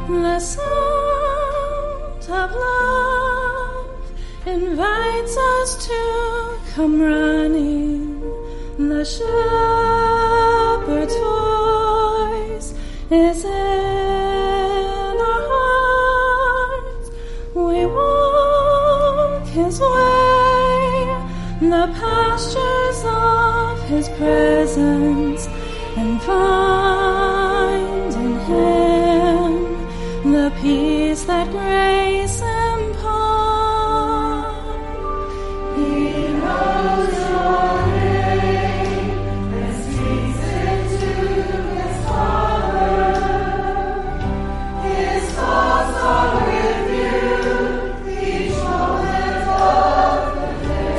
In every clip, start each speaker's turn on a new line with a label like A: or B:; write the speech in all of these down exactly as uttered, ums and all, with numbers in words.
A: The sound of love invites us to come running. The shepherd's voice is in our hearts. We walk his way, the pastures of his presence, and find in him the peace that grace imparts. He knows your name and speaks into his heart. His thoughts are with you each moment of the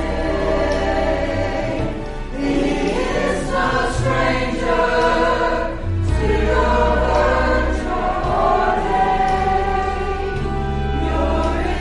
A: day. He is no stranger to your burdens or heartache. You're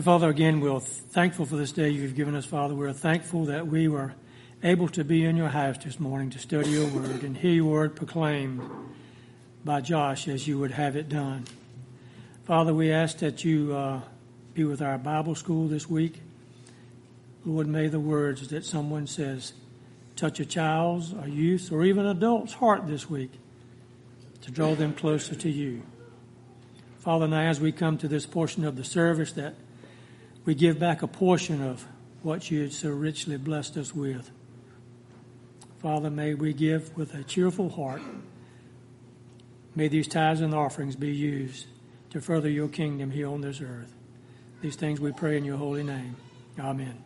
B: Father, again, we're thankful for this day you've given us, Father. We're thankful that we were able to be in your house this morning to study your word and hear your word proclaimed by Josh as you would have it done. Father, we ask that you uh, be with our Bible school this week. Lord, may the words that someone says touch a child's, a youth, or even adult's heart this week to draw them closer to you. Father, now as we come to this portion of the service, that we give back a portion of what you had so richly blessed us with. Father, may we give with a cheerful heart. May these tithes and offerings be used to further your kingdom here on this earth. These things we pray in your holy name. Amen.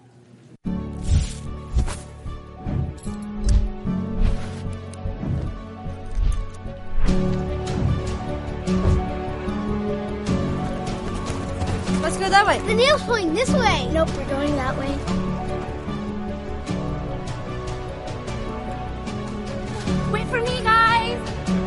C: Let's go that way.
D: The nail's pointing this way. Nope, we're going that way.
C: Wait for me, guys.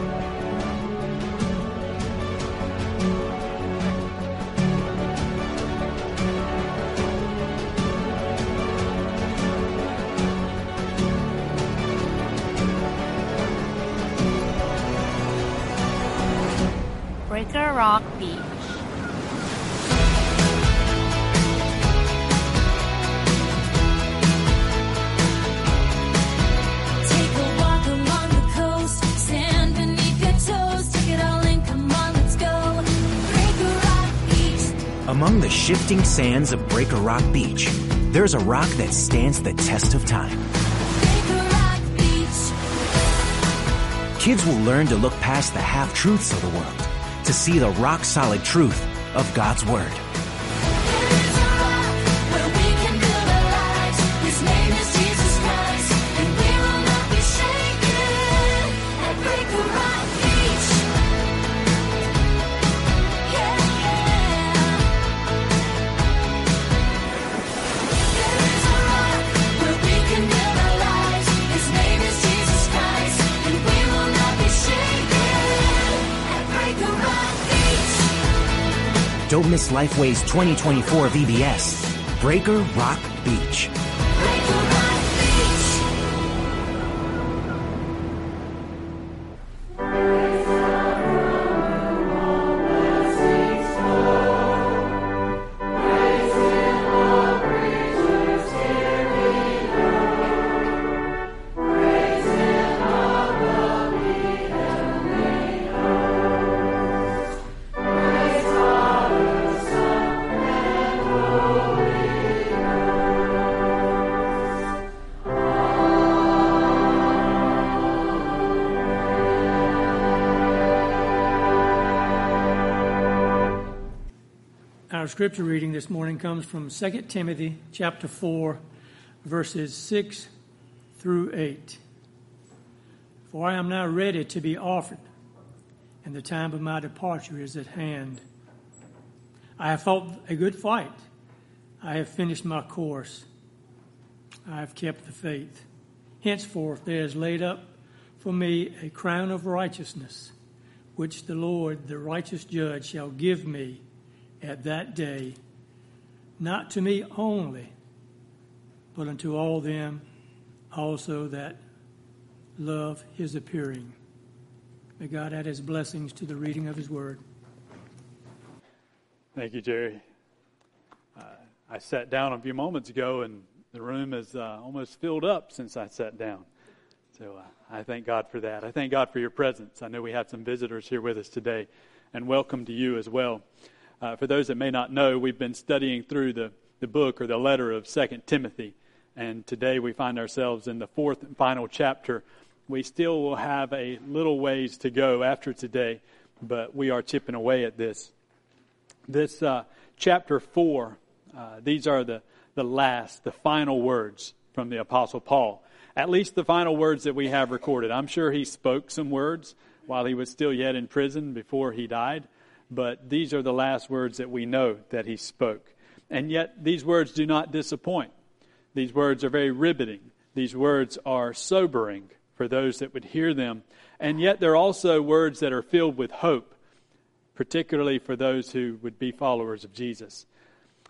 C: Breaker Rock Beach.
E: Among the shifting sands of Breaker Rock Beach, there's a rock that stands the test of time.
F: Breaker Rock Beach.
E: Kids will learn to look past the half-truths of the world to see the rock-solid truth of God's Word. Don't miss Lifeway's twenty twenty-four V B S, Breaker Rock Beach.
F: Breaker Rock Beach.
B: Our scripture reading this morning comes from Second Timothy chapter four, verses six through eight. For I am now ready to be offered, and the time of my departure is at hand. I have fought a good fight. I have finished my course. I have kept the faith. Henceforth there is laid up for me a crown of righteousness, which the Lord, the righteous judge, shall give me at that day, not to me only, but unto all them also that love his appearing. May God add his blessings to the reading of his word.
G: Thank you, Jerry. Uh, I sat down a few moments ago, and the room is uh, almost filled up since I sat down. So uh, I thank God for that. I thank God for your presence. I know we have some visitors here with us today, and welcome to you as well. Uh, for those that may not know, we've been studying through the, the book or the letter of Second Timothy, and today we find ourselves in the fourth and final chapter. We still will have a little ways to go after today, but we are chipping away at this. This uh, chapter four, uh, these are the, the last, the final words from the Apostle Paul. At least the final words that we have recorded. I'm sure he spoke some words while he was still yet in prison before he died. But these are the last words that we know that he spoke. And yet these words do not disappoint. These words are very riveting. These words are sobering for those that would hear them. And yet they're also words that are filled with hope, particularly for those who would be followers of Jesus.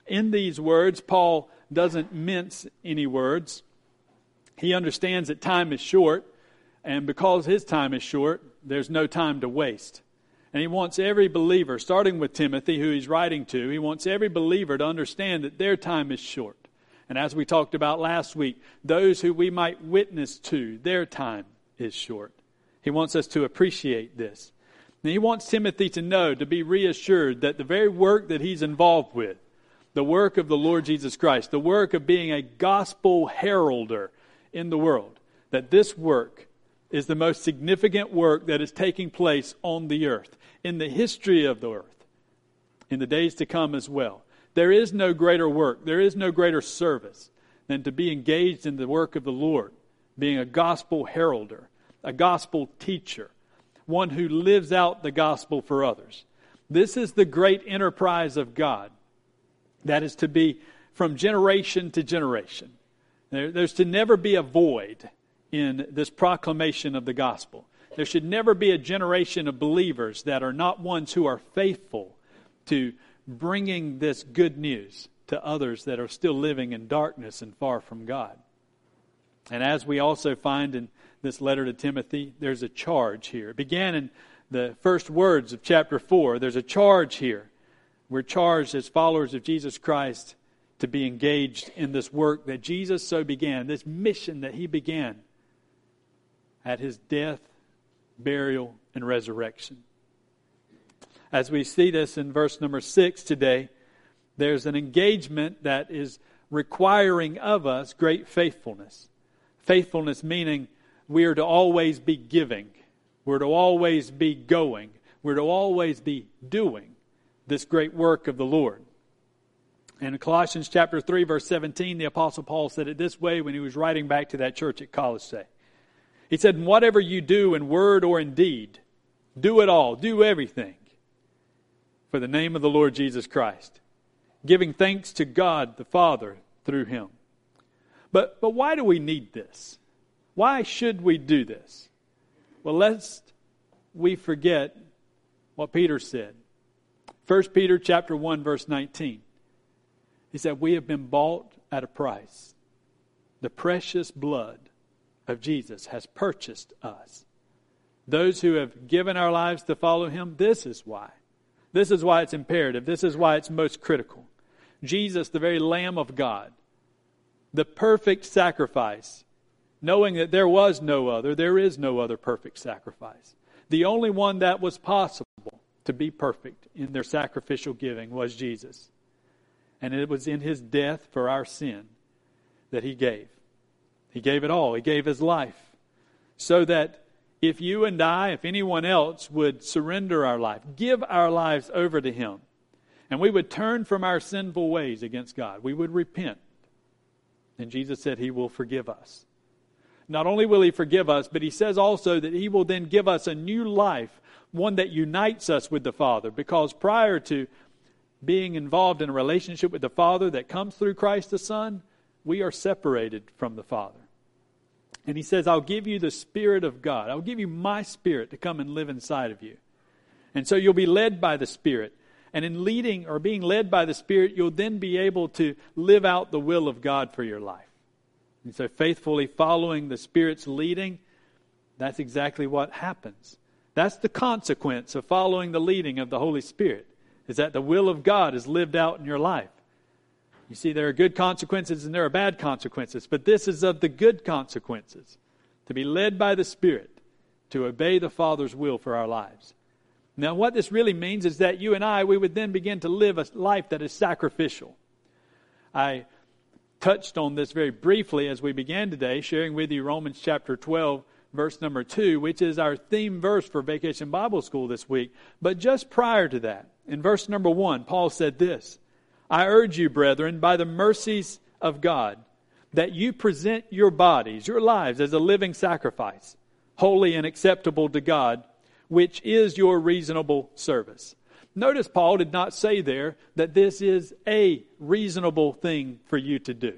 G: In these words, Paul doesn't mince any words. He understands that time is short, and because his time is short, there's no time to waste. And he wants every believer, starting with Timothy, who he's writing to, he wants every believer to understand that their time is short. And as we talked about last week, those who we might witness to, their time is short. He wants us to appreciate this. And he wants Timothy to know, to be reassured that the very work that he's involved with, the work of the Lord Jesus Christ, the work of being a gospel heralder in the world, that this work is the most significant work that is taking place on the earth, in the history of the earth, in the days to come as well. There is no greater work, there is no greater service than to be engaged in the work of the Lord, being a gospel heralder, a gospel teacher, one who lives out the gospel for others. This is the great enterprise of God that is to be from generation to generation. There, there's to never be a void in this proclamation of the gospel. There should never be a generation of believers that are not ones who are faithful to bringing this good news to others that are still living in darkness and far from God. And as we also find in this letter to Timothy, there's a charge here. It began in the first words of chapter four. There's a charge here. We're charged as followers of Jesus Christ to be engaged in this work that Jesus so began, this mission that he began at his death, burial, and resurrection. As we see this in verse number six today, there's an engagement that is requiring of us great faithfulness. Faithfulness meaning we are to always be giving. We're to always be going. We're to always be doing this great work of the Lord. And in Colossians chapter three, verse seventeen, the Apostle Paul said it this way when he was writing back to that church at Colossae. He said, whatever you do in word or in deed, do it all, do everything for the name of the Lord Jesus Christ, giving thanks to God the Father through him. But, but why do we need this? Why should we do this? Well, lest we forget what Peter said. First Peter chapter one, verse nineteen. He said, we have been bought at a price. The precious blood of Jesus has purchased us. Those who have given our lives to follow him, this is why. This is why it's imperative. This is why it's most critical. Jesus, the very Lamb of God, the perfect sacrifice, knowing that there was no other, there is no other perfect sacrifice. The only one that was possible to be perfect in their sacrificial giving was Jesus. And it was in his death for our sin that he gave. He gave it all. He gave his life. So that if you and I, if anyone else would surrender our life, give our lives over to him, and we would turn from our sinful ways against God, we would repent, and Jesus said he will forgive us. Not only will he forgive us, but he says also that he will then give us a new life, one that unites us with the Father. Because prior to being involved in a relationship with the Father that comes through Christ the Son, we are separated from the Father. And he says, I'll give you the Spirit of God. I'll give you my Spirit to come and live inside of you. And so you'll be led by the Spirit. And in leading or being led by the Spirit, you'll then be able to live out the will of God for your life. And so faithfully following the Spirit's leading, that's exactly what happens. That's the consequence of following the leading of the Holy Spirit, is that the will of God is lived out in your life. You see, there are good consequences and there are bad consequences, but this is of the good consequences, to be led by the Spirit, to obey the Father's will for our lives. Now, what this really means is that you and I, we would then begin to live a life that is sacrificial. I touched on this very briefly as we began today, sharing with you Romans chapter twelve, verse number two, which is our theme verse for Vacation Bible School this week. But just prior to that, in verse number one, Paul said this, I urge you, brethren, by the mercies of God, that you present your bodies, your lives, as a living sacrifice, holy and acceptable to God, which is your reasonable service. Notice Paul did not say there that this is a reasonable thing for you to do.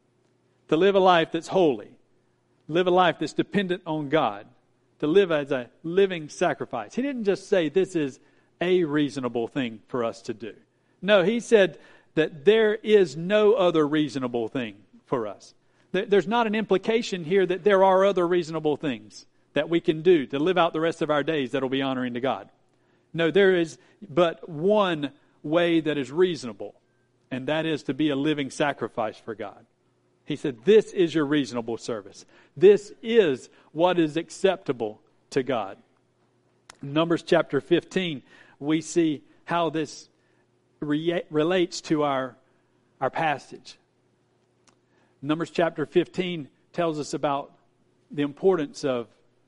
G: To live a life that's holy, live a life that's dependent on God, to live as a living sacrifice. He didn't just say this is a reasonable thing for us to do. No, he said that there is no other reasonable thing for us. There's not an implication here that there are other reasonable things that we can do to live out the rest of our days that will be honoring to God. No, there is but one way that is reasonable, and that is to be a living sacrifice for God. He said, this is your reasonable service. This is what is acceptable to God. In Numbers chapter fifteen, we see how this re- relates to our, our passage. Numbers chapter fifteen tells us about the importance of,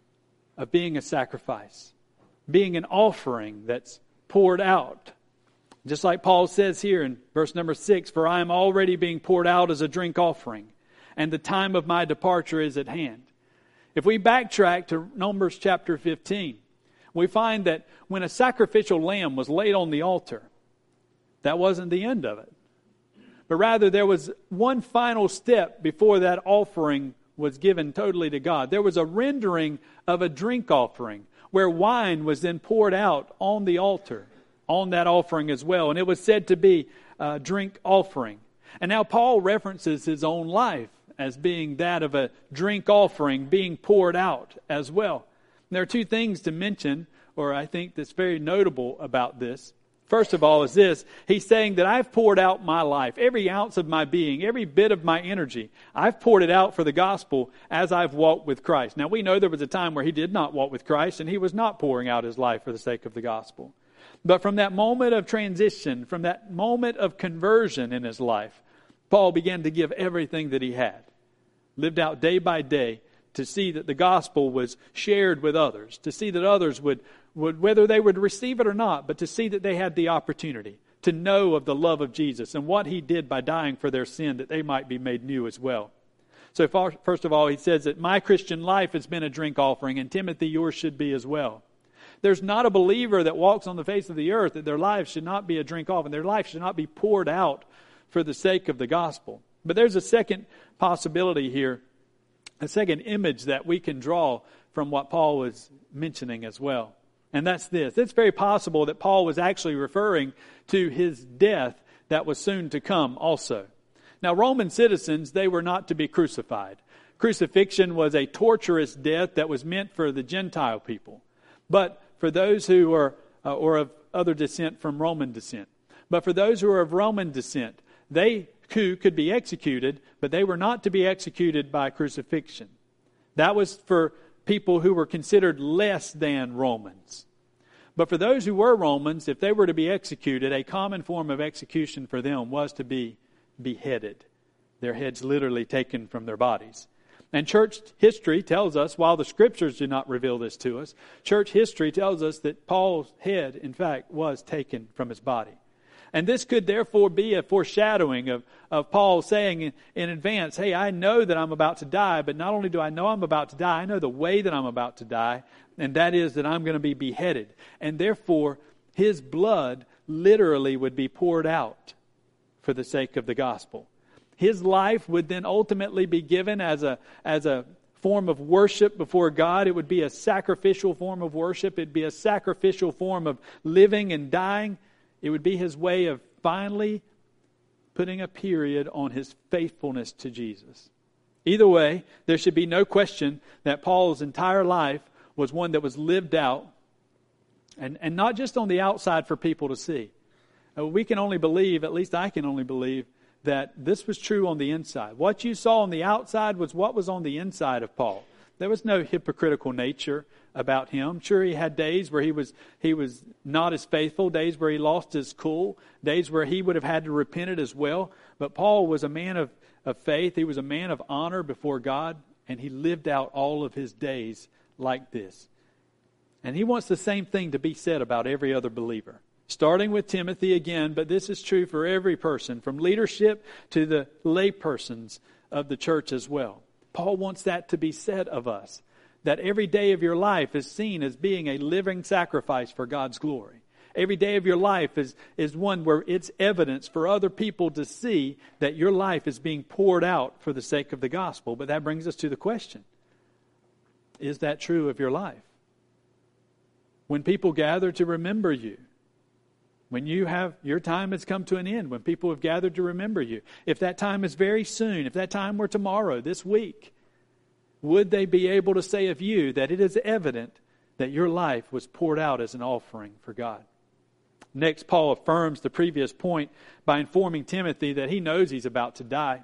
G: of being a sacrifice, being an offering that's poured out. Just like Paul says here in verse number six, for I am already being poured out as a drink offering, and the time of my departure is at hand. If we backtrack to Numbers chapter fifteen, we find that when a sacrificial lamb was laid on the altar, that wasn't the end of it. But rather there was one final step before that offering was given totally to God. There was a rendering of a drink offering where wine was then poured out on the altar, on that offering as well. And it was said to be a drink offering. And now Paul references his own life as being that of a drink offering being poured out as well. And there are two things to mention, or I think that's very notable about this. First of all is this. He's saying that I've poured out my life, every ounce of my being, every bit of my energy. I've poured it out for the gospel as I've walked with Christ. Now we know there was a time where he did not walk with Christ and he was not pouring out his life for the sake of the gospel. But from that moment of transition, from that moment of conversion in his life, Paul began to give everything that he had. Lived out day by day to see that the gospel was shared with others, to see that others would, would, whether they would receive it or not, but to see that they had the opportunity to know of the love of Jesus and what he did by dying for their sin, that they might be made new as well. So far, first of all, he says that my Christian life has been a drink offering, and Timothy, yours should be as well. There's not a believer that walks on the face of the earth that their life should not be a drink offering. Their life should not be poured out for the sake of the gospel. But there's a second possibility here, a second image that we can draw from what Paul was mentioning as well. And that's this. It's very possible that Paul was actually referring to his death that was soon to come also. Now, Roman citizens, they were not to be crucified. Crucifixion was a torturous death that was meant for the Gentile people. But for those who are, uh, or of other descent from Roman descent. But for those who are of Roman descent, they too could be executed, but they were not to be executed by crucifixion. That was for people who were considered less than Romans. But for those who were Romans, if they were to be executed, a common form of execution for them was to be beheaded. Their heads literally taken from their bodies. And church history tells us, while the scriptures do not reveal this to us, church history tells us that Paul's head, in fact, was taken from his body. And this could therefore be a foreshadowing of, of Paul saying in, in advance, hey, I know that I'm about to die, but not only do I know I'm about to die, I know the way that I'm about to die, and that is that I'm going to be beheaded. And therefore, his blood literally would be poured out for the sake of the gospel. His life would then ultimately be given as a, as a form of worship before God. It would be a sacrificial form of worship. It'd be a sacrificial form of living and dying. It would be his way of finally putting a period on his faithfulness to Jesus. Either way, there should be no question that Paul's entire life was one that was lived out, and, and not just on the outside for people to see. Uh, we can only believe, at least I can only believe, that this was true on the inside. What you saw on the outside was what was on the inside of Paul. There was no hypocritical nature about him. Sure, he had days where he was he was not as faithful, days where he lost his cool, days where he would have had to repent it as well. But Paul was a man of, of faith. He was a man of honor before God, and he lived out all of his days like this. And he wants the same thing to be said about every other believer. Starting with Timothy again, but this is true for every person, from leadership to the lay persons of the church as well. Paul wants that to be said of us, that every day of your life is seen as being a living sacrifice for God's glory. Every day of your life is, is one where it's evidence for other people to see that your life is being poured out for the sake of the gospel. But that brings us to the question, is that true of your life? When people gather to remember you, When you have, your time has come to an end, when people have gathered to remember you, if that time is very soon, if that time were tomorrow, this week, would they be able to say of you that it is evident that your life was poured out as an offering for God? Next, Paul affirms the previous point by informing Timothy that he knows he's about to die.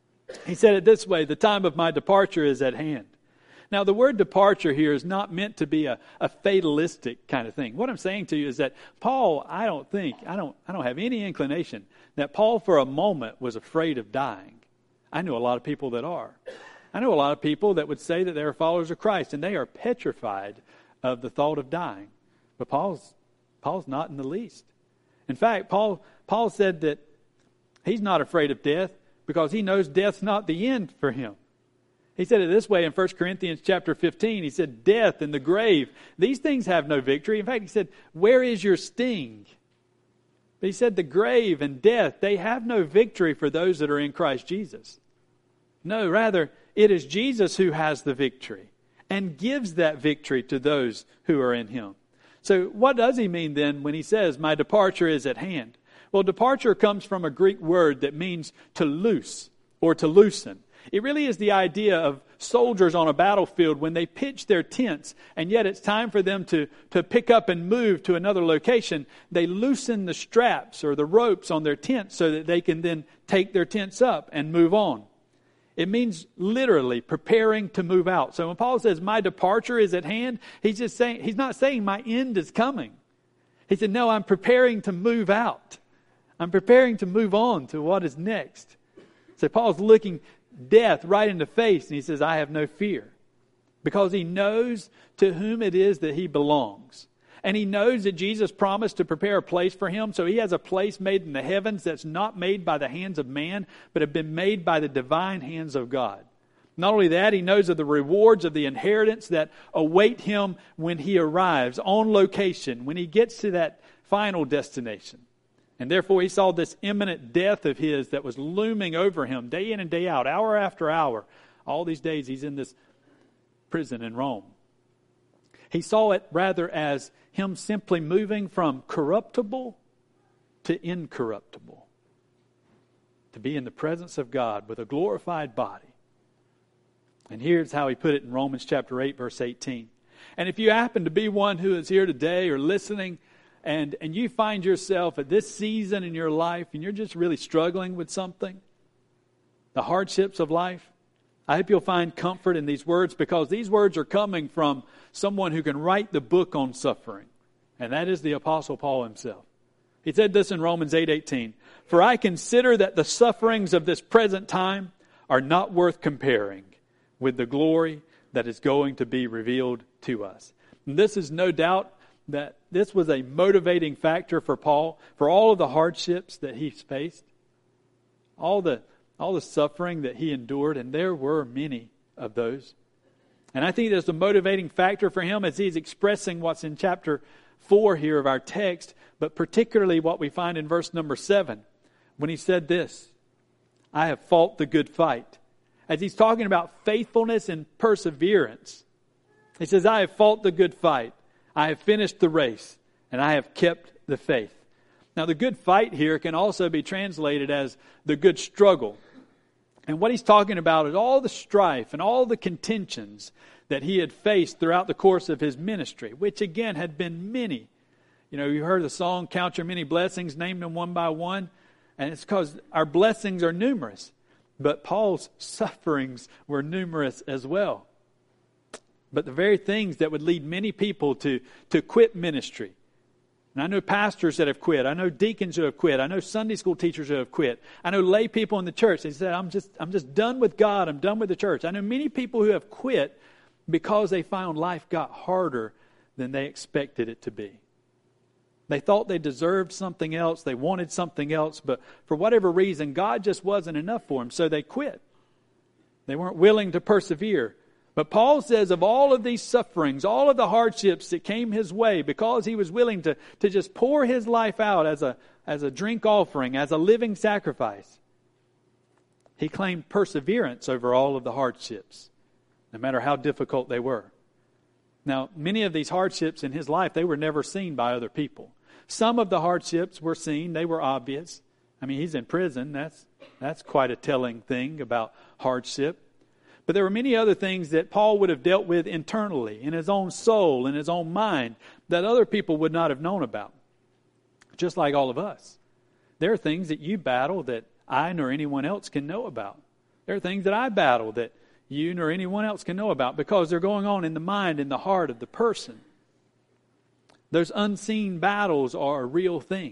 G: He said it this way, the time of my departure is at hand. Now, the word departure here is not meant to be a, a fatalistic kind of thing. What I'm saying to you is that Paul, I don't think, I don't, I don't have any inclination that Paul for a moment was afraid of dying. I know a lot of people that are. I know a lot of people that would say that they're followers of Christ, and they are petrified of the thought of dying. But Paul's, Paul's not in the least. In fact, Paul, Paul said that he's not afraid of death because he knows death's not the end for him. He said it this way in First Corinthians chapter fifteen. He said, death and the grave, these things have no victory. In fact, he said, where is your sting? But he said the grave and death, they have no victory for those that are in Christ Jesus. No, rather, it is Jesus who has the victory and gives that victory to those who are in him. So what does he mean then when he says, my departure is at hand? Well, departure comes from a Greek word that means to loose or to loosen. It really is the idea of soldiers on a battlefield when they pitch their tents and yet it's time for them to, to pick up and move to another location. They loosen the straps or the ropes on their tents so that they can then take their tents up and move on. It means literally preparing to move out. So when Paul says my departure is at hand, he's just saying, he's not saying my end is coming. He said, no, I'm preparing to move out. I'm preparing to move on to what is next. So Paul's looking death right in the face, and he says, I have no fear. Because he knows to whom it is that he belongs. And he knows that Jesus promised to prepare a place for him, so he has a place made in the heavens that's not made by the hands of man, but have been made by the divine hands of God. Not only that, he knows of the rewards of the inheritance that await him when he arrives on location, when he gets to that final destination. And therefore he saw this imminent death of his that was looming over him day in and day out, hour after hour. All these days he's in this prison in Rome. He saw it rather as him simply moving from corruptible to incorruptible. To be in the presence of God with a glorified body. And here's how he put it in Romans chapter eight, verse eighteen. And if you happen to be one who is here today or listening, And and you find yourself at this season in your life and you're just really struggling with something, the hardships of life, I hope you'll find comfort in these words because these words are coming from someone who can write the book on suffering. And that is the Apostle Paul himself. He said this in Romans eight eighteen. For I consider that the sufferings of this present time are not worth comparing with the glory that is going to be revealed to us. And this is no doubt that this was a motivating factor for Paul, for all of the hardships that he faced, all the all the suffering that he endured, and there were many of those. And I think there's a motivating factor for him as he's expressing what's in chapter four here of our text, but particularly what we find in verse number seven, when he said this, I have fought the good fight. As he's talking about faithfulness and perseverance, he says, I have fought the good fight. I have finished the race, and I have kept the faith. Now, the good fight here can also be translated as the good struggle. And what he's talking about is all the strife and all the contentions that he had faced throughout the course of his ministry, which again had been many. You know, you heard the song, Count Your Many Blessings, name them one by one. And it's because our blessings are numerous. But Paul's sufferings were numerous as well. But the very things that would lead many people to, to quit ministry. And I know pastors that have quit. I know deacons who have quit. I know Sunday school teachers who have quit. I know lay people in the church. They said, I'm just, I'm just done with God. I'm done with the church. I know many people who have quit because they found life got harder than they expected it to be. They thought they deserved something else. They wanted something else. But for whatever reason, God just wasn't enough for them. So they quit. They weren't willing to persevere. But Paul says of all of these sufferings, all of the hardships that came his way, because he was willing to, to just pour his life out as a, as a drink offering, as a living sacrifice, he claimed perseverance over all of the hardships, no matter how difficult they were. Now, many of these hardships in his life, they were never seen by other people. Some of the hardships were seen. They were obvious. I mean, he's in prison. That's, that's quite a telling thing about hardship. But there were many other things that Paul would have dealt with internally, in his own soul, in his own mind, that other people would not have known about. Just like all of us. There are things that you battle that I nor anyone else can know about. There are things that I battle that you nor anyone else can know about because they're going on in the mind, in the heart of the person. Those unseen battles are a real thing.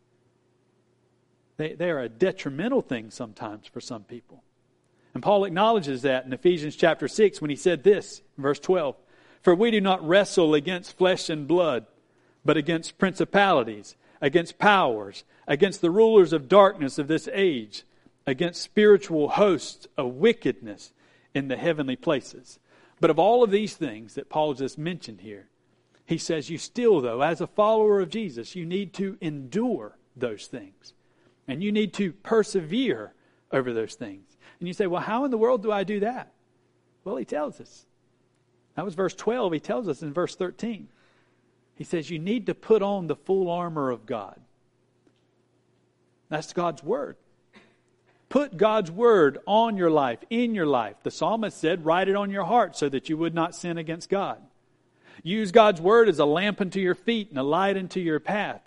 G: They, they are a detrimental thing sometimes for some people. And Paul acknowledges that in Ephesians chapter six when he said this, in verse twelve. For we do not wrestle against flesh and blood, but against principalities, against powers, against the rulers of darkness of this age, against spiritual hosts of wickedness in the heavenly places. But of all of these things that Paul just mentioned here, he says you still, though, as a follower of Jesus, you need to endure those things. And you need to persevere over those things. And you say, well, how in the world do I do that? Well, he tells us. That was verse twelve. He tells us in verse thirteen. He says you need to put on the full armor of God. That's God's word. Put God's word on your life, in your life. The psalmist said, write it on your heart so that you would not sin against God. Use God's word as a lamp unto your feet and a light unto your path.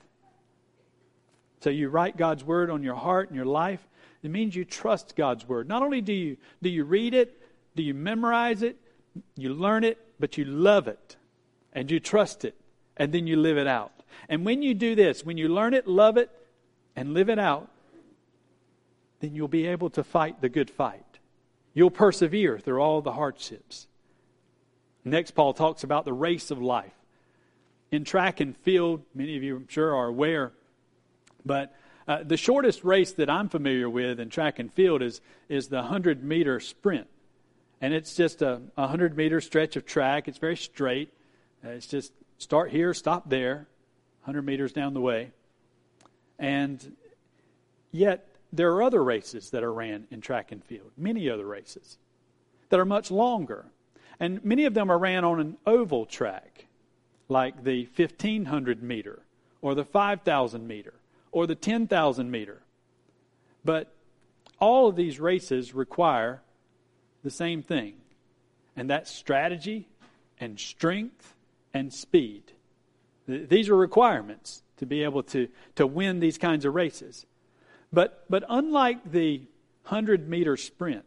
G: So you write God's word on your heart and your life. It means you trust God's word. Not only do you, do you read it, do you memorize it, you learn it, but you love it and you trust it and then you live it out. And when you do this, when you learn it, love it, and live it out, then you'll be able to fight the good fight. You'll persevere through all the hardships. Next, Paul talks about the race of life. In track and field, many of you I'm sure are aware, but uh, the shortest race that I'm familiar with in track and field is, is the one hundred meter sprint. And it's just a one hundred meter stretch of track. It's very straight. Uh, it's just start here, stop there, one hundred meters down the way. And yet, there are other races that are ran in track and field, many other races that are much longer. And many of them are ran on an oval track, like the fifteen hundred meter, or the five thousand meter, or the ten thousand meter. But all of these races require the same thing, and that's strategy and strength and speed. These are requirements to be able to, to win these kinds of races. But but unlike the one hundred meter sprint,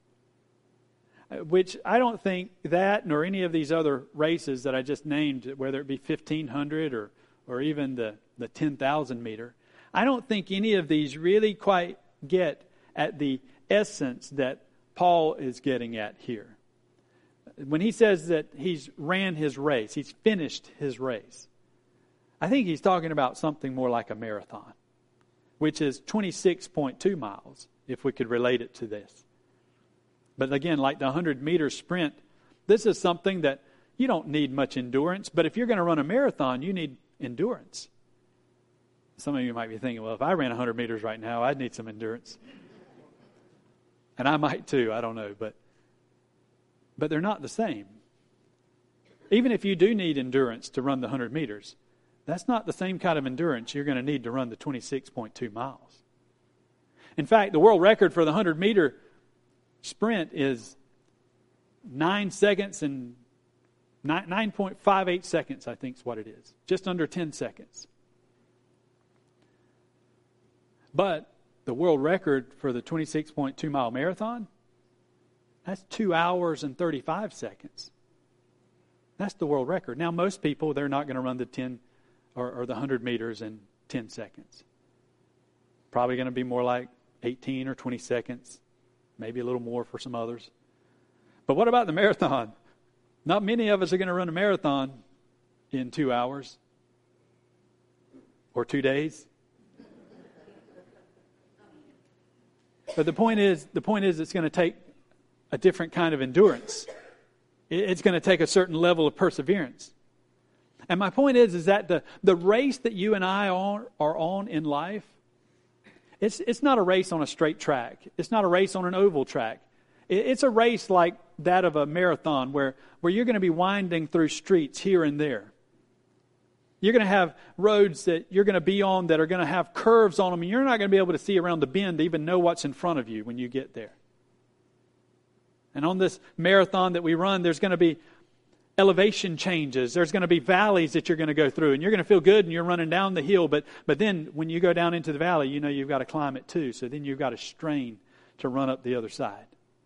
G: which I don't think that nor any of these other races that I just named, whether it be fifteen hundred or, or even the, the ten thousand meter, I don't think any of these really quite get at the essence that Paul is getting at here. When he says that he's ran his race, he's finished his race, I think he's talking about something more like a marathon, which is twenty-six point two miles, if we could relate it to this. But again, like the one hundred meter sprint, this is something that you don't need much endurance, but if you're going to run a marathon, you need endurance. Some of you might be thinking, well, if I ran one hundred meters right now, I'd need some endurance. And I might too, I don't know, but but they're not the same. Even if you do need endurance to run the one hundred meters, that's not the same kind of endurance you're going to need to run the twenty-six point two miles. In fact, the world record for the one hundred meter sprint is nine seconds and nine point five eight seconds, I think is what it is. Just under ten seconds. But the world record for the twenty-six point two mile marathon, that's two hours and thirty-five seconds. That's the world record. Now, most people, they're not going to run the ten or, or the one hundred meters in ten seconds. Probably going to be more like eighteen or twenty seconds. Maybe a little more for some others. But what about the marathon? Not many of us are going to run a marathon in two hours or two days. But the point is, the point is, it's going to take a different kind of endurance. It's going to take a certain level of perseverance. And my point is, is that the, the race that you and I are, are on in life, it's it's not a race on a straight track. It's not a race on an oval track. It, it's a race like that of a marathon where, where you're going to be winding through streets here and there. You're going to have roads that you're going to be on that are going to have curves on them, and you're not going to be able to see around the bend to even know what's in front of you when you get there. And on this marathon that we run, there's going to be elevation changes. There's going to be valleys that you're going to go through, and you're going to feel good and you're running down the hill, but but then when you go down into the valley, you know you've got to climb it too. So then you've got to strain to run up the other side.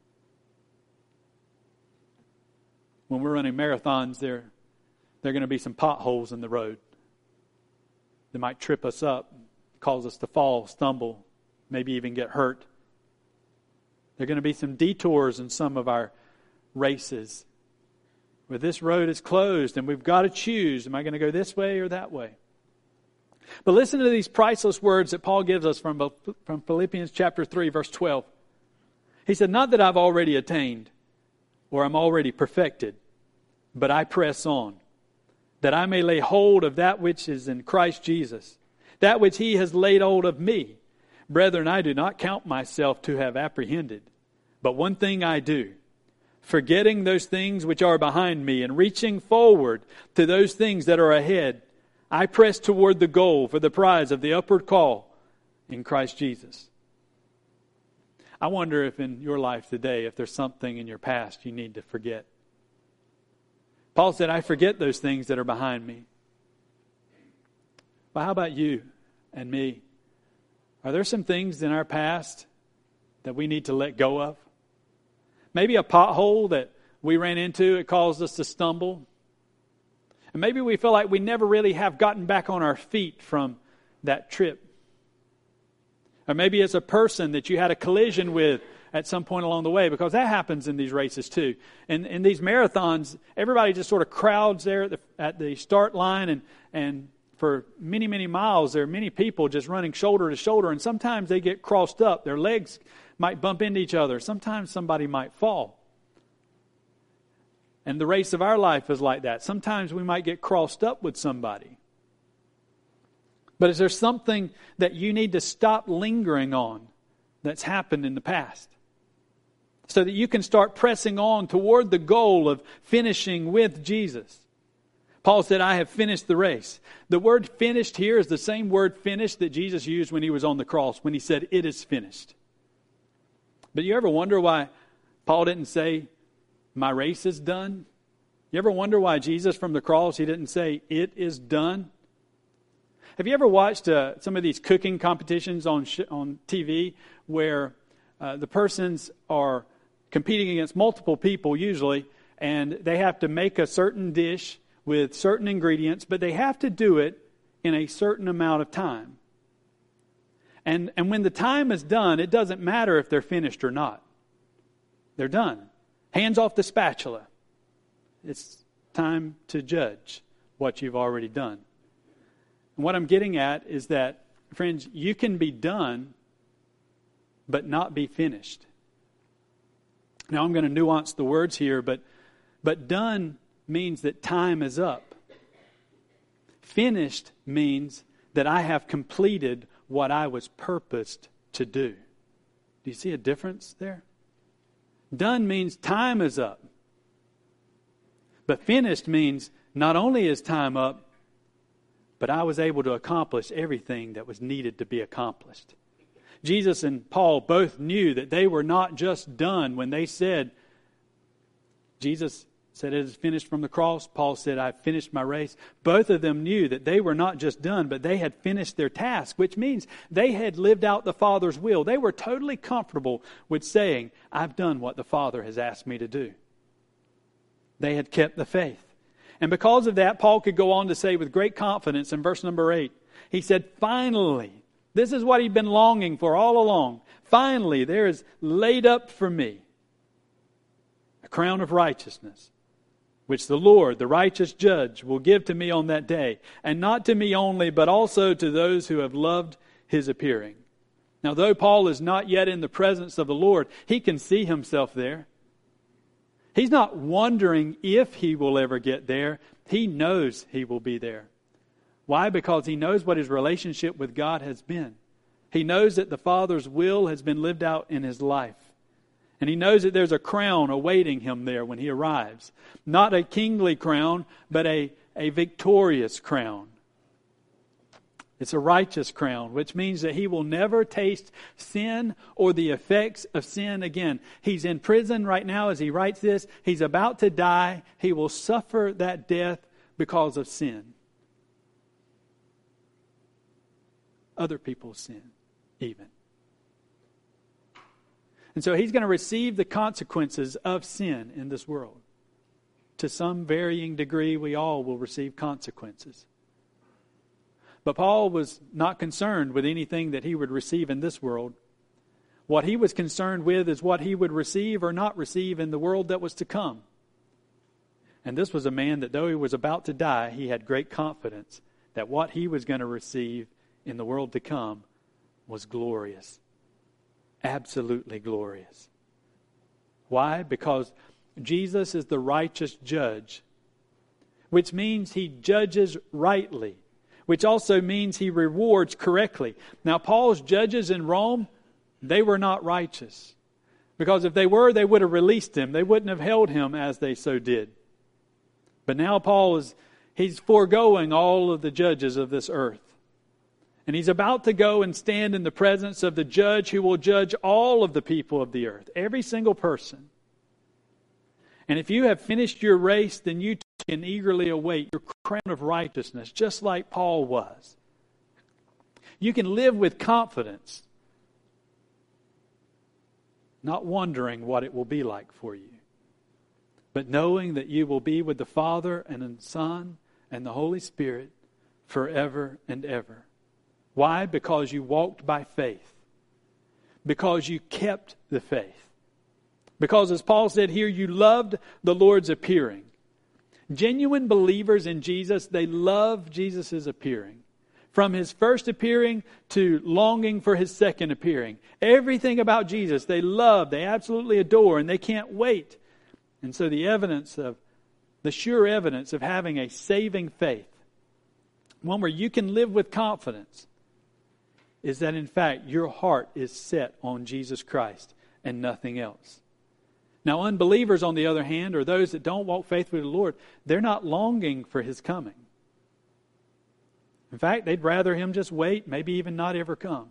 G: When we're running marathons, there, there are going to be some potholes in the road that might trip us up, cause us to fall, stumble, maybe even get hurt. There are going to be some detours in some of our races where this road is closed and we've got to choose, am I going to go this way or that way? But listen to these priceless words that Paul gives us from, from Philippians chapter three, verse twelve. He said, not that I've already attained or I'm already perfected, but I press on, that I may lay hold of that which is in Christ Jesus, that which he has laid hold of me. Brethren, I do not count myself to have apprehended, but one thing I do, forgetting those things which are behind me and reaching forward to those things that are ahead, I press toward the goal for the prize of the upward call in Christ Jesus. I wonder if in your life today, if there's something in your past you need to forget. Paul said, I forget those things that are behind me. Well, how about you and me? Are there some things in our past that we need to let go of? Maybe a pothole that we ran into, it caused us to stumble. And maybe we feel like we never really have gotten back on our feet from that trip. Or maybe it's a person that you had a collision with at some point along the way, because that happens in these races too. And in these marathons, everybody just sort of crowds there at the, at the start line, and, and for many, many miles, there are many people just running shoulder to shoulder, and sometimes they get crossed up. Their legs might bump into each other. Sometimes somebody might fall. And the race of our life is like that. Sometimes we might get crossed up with somebody. But is there something that you need to stop lingering on that's happened in the past, so that you can start pressing on toward the goal of finishing with Jesus? Paul said, I have finished the race. The word finished here is the same word finished that Jesus used when he was on the cross, when he said, it is finished. But you ever wonder why Paul didn't say, my race is done? You ever wonder why Jesus from the cross, he didn't say, it is done? Have you ever watched uh, some of these cooking competitions on sh- on T V where uh, the persons are competing against multiple people usually, and they have to make a certain dish with certain ingredients, but they have to do it in a certain amount of time. And and when the time is done, it doesn't matter if they're finished or not. They're done. Hands off the spatula. It's time to judge what you've already done. And what I'm getting at is that, friends, you can be done, but not be finished. Now I'm going to nuance the words here, but but done means that time is up. Finished means that I have completed what I was purposed to do. Do you see a difference there? Done means time is up. But finished means not only is time up, but I was able to accomplish everything that was needed to be accomplished. Jesus and Paul both knew that they were not just done when they said, Jesus said, it is finished from the cross. Paul said, I've finished my race. Both of them knew that they were not just done, but they had finished their task, which means they had lived out the Father's will. They were totally comfortable with saying, I've done what the Father has asked me to do. They had kept the faith. And because of that, Paul could go on to say with great confidence in verse number eight, he said, finally, this is what he'd been longing for all along. Finally, there is laid up for me a crown of righteousness, which the Lord, the righteous judge, will give to me on that day. And not to me only, but also to those who have loved his appearing. Now, though Paul is not yet in the presence of the Lord, he can see himself there. He's not wondering if he will ever get there. He knows he will be there. Why? Because he knows what his relationship with God has been. He knows that the Father's will has been lived out in his life. And he knows that there's a crown awaiting him there when he arrives. Not a kingly crown, but a, a victorious crown. It's a righteous crown, which means that he will never taste sin or the effects of sin again. He's in prison right now as he writes this. He's about to die. He will suffer that death because of sin. Other people's sin, even. And so he's going to receive the consequences of sin in this world. To some varying degree, we all will receive consequences. But Paul was not concerned with anything that he would receive in this world. What he was concerned with is what he would receive or not receive in the world that was to come. And this was a man that though he was about to die, he had great confidence that what he was going to receive in the world to come was glorious. Absolutely glorious. Why? Because Jesus is the righteous judge, which means he judges rightly, which also means he rewards correctly. Now, Paul's judges in Rome, they were not righteous. Because if they were, they would have released him. They wouldn't have held him as they so did. But now Paul is, he's foregoing all of the judges of this earth. And he's about to go and stand in the presence of the judge who will judge all of the people of the earth, every single person. And if you have finished your race, then you can eagerly await your crown of righteousness, just like Paul was. You can live with confidence, not wondering what it will be like for you, but knowing that you will be with the Father and the Son and the Holy Spirit forever and ever. Why? Because you walked by faith. Because you kept the faith. Because, as Paul said here, you loved the Lord's appearing. Genuine believers in Jesus, they love Jesus' appearing. From his first appearing to longing for his second appearing. Everything about Jesus they love, they absolutely adore, and they can't wait. And so the evidence of, the sure evidence of having a saving faith, one where you can live with confidence, is that in fact your heart is set on Jesus Christ and nothing else. Now unbelievers, on the other hand, or those that don't walk faithfully with the Lord, they're not longing for his coming. In fact, they'd rather him just wait, maybe even not ever come.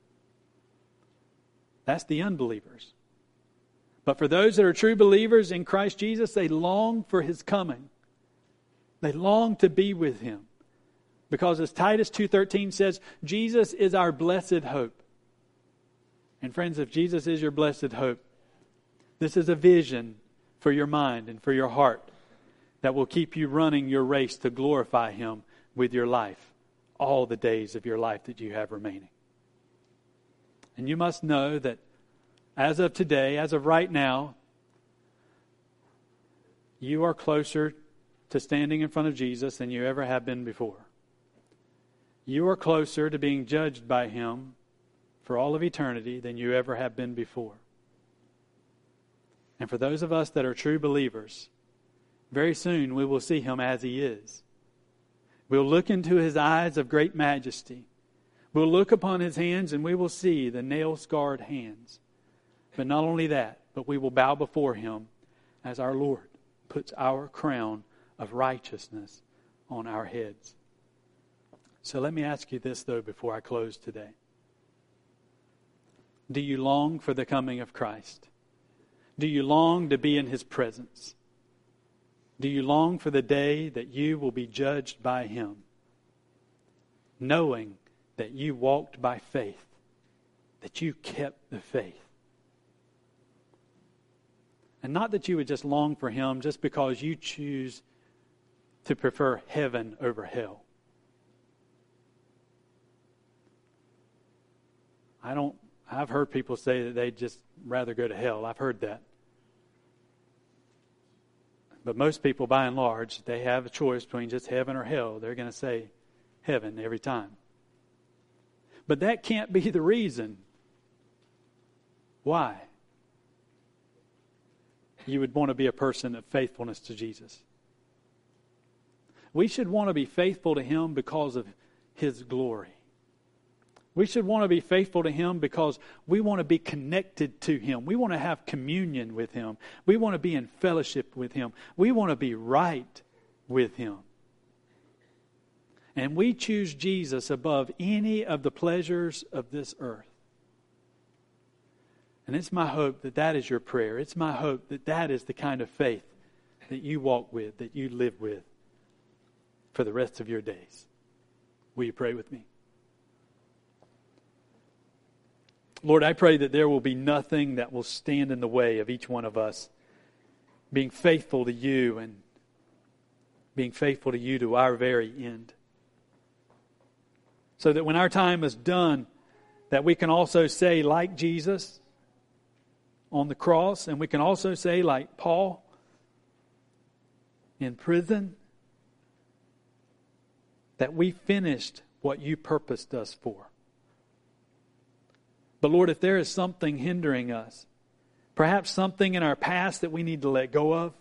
G: That's the unbelievers. But for those that are true believers in Christ Jesus, they long for his coming. They long to be with him. Because as Titus two thirteen says, Jesus is our blessed hope. And friends, if Jesus is your blessed hope, this is a vision for your mind and for your heart that will keep you running your race to glorify him with your life, all the days of your life that you have remaining. And you must know that as of today, as of right now, you are closer to standing in front of Jesus than you ever have been before. You are closer to being judged by him for all of eternity than you ever have been before. And for those of us that are true believers, very soon we will see him as he is. We'll look into his eyes of great majesty. We'll look upon his hands and we will see the nail-scarred hands. But not only that, but we will bow before him as our Lord puts our crown of righteousness on our heads. So let me ask you this, though, before I close today. Do you long for the coming of Christ? Do you long to be in his presence? Do you long for the day that you will be judged by him, knowing that you walked by faith, that you kept the faith? And not that you would just long for him just because you choose to prefer heaven over hell. I don't, I've heard people say that they'd just rather go to hell. I've heard that. But most people, by and large, they have a choice between just heaven or hell. They're going to say heaven every time. But that can't be the reason why you would want to be a person of faithfulness to Jesus. We should want to be faithful to him because of his glory. We should want to be faithful to him because we want to be connected to him. We want to have communion with him. We want to be in fellowship with him. We want to be right with him. And we choose Jesus above any of the pleasures of this earth. And it's my hope that that is your prayer. It's my hope that that is the kind of faith that you walk with, that you live with for the rest of your days. Will you pray with me? Lord, I pray that there will be nothing that will stand in the way of each one of us being faithful to you and being faithful to you to our very end. So that when our time is done, that we can also say, like Jesus on the cross, and we can also say, like Paul in prison, that we finished what you purposed us for. But Lord, if there is something hindering us, perhaps something in our past that we need to let go of,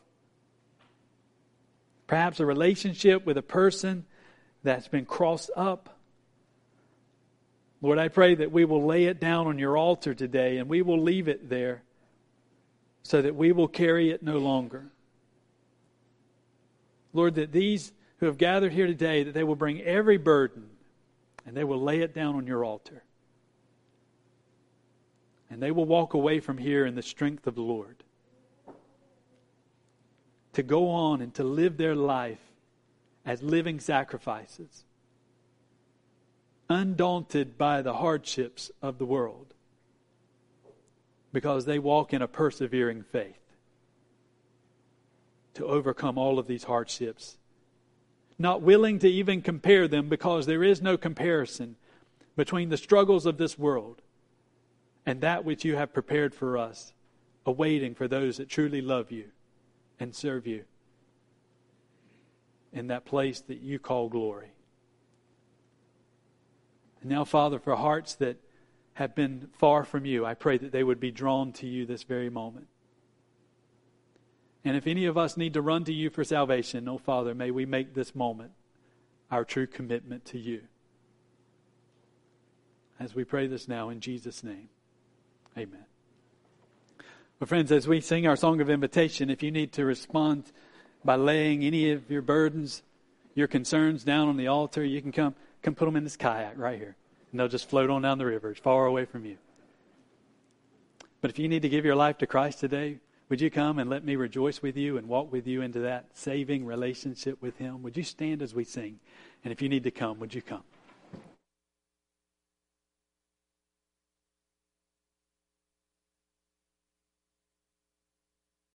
G: perhaps a relationship with a person that's been crossed up, Lord, I pray that we will lay it down on your altar today and we will leave it there so that we will carry it no longer. Lord, that these who have gathered here today, that they will bring every burden and they will lay it down on your altar. And they will walk away from here in the strength of the Lord, to go on and to live their life as living sacrifices, undaunted by the hardships of the world, because they walk in a persevering faith to overcome all of these hardships, not willing to even compare them, because there is no comparison between the struggles of this world and that which you have prepared for us, awaiting for those that truly love you and serve you in that place that you call glory. And now, Father, for hearts that have been far from you, I pray that they would be drawn to you this very moment. And if any of us need to run to you for salvation, oh Father, may we make this moment our true commitment to you. As we pray this now in Jesus' name, amen. Well, friends, as we sing our song of invitation, if you need to respond by laying any of your burdens, your concerns down on the altar, you can come, come put them in this kayak right here. And they'll just float on down the river. It's far away from you. But if you need to give your life to Christ today, would you come and let me rejoice with you and walk with you into that saving relationship with Him? Would you stand as we sing? And if you need to come, would you come?